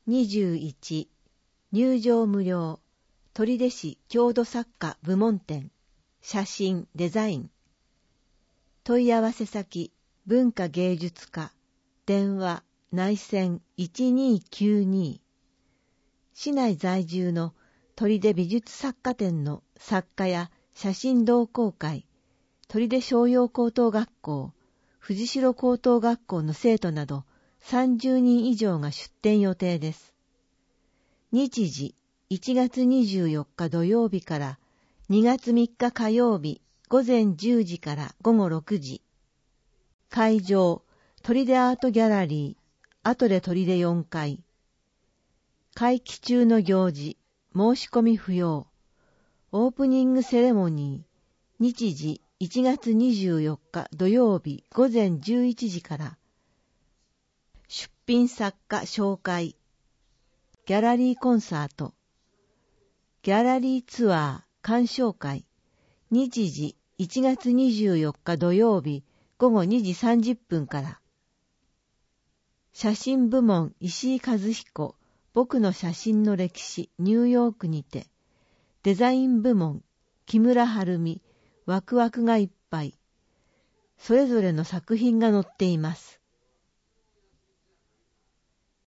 21、入場無料、取手市郷土作家部門展、写真デザイン。問い合わせ先、文化芸術課、電話、内線1292。市内在住の取手美術作家展の作家や写真同好会、取手商業高等学校、藤代高等学校の生徒など30人以上が出展予定です。日時、1月24日土曜日から2月3日火曜日午前10時から午後6時。会場、取手アートギャラリー、アトレ取手4階。会期中の行事、申し込み不要。オープニングセレモニー、日時1月24日土曜日午前11時から。出品作家紹介。ギャラリーコンサート。ギャラリーツアー鑑賞会。日時1月24日土曜日午後2時30分から。写真部門石井和彦、僕の写真の歴史ニューヨークにて。デザイン部門木村晴美、ワクワクがいっぱい。それぞれの作品が載っています。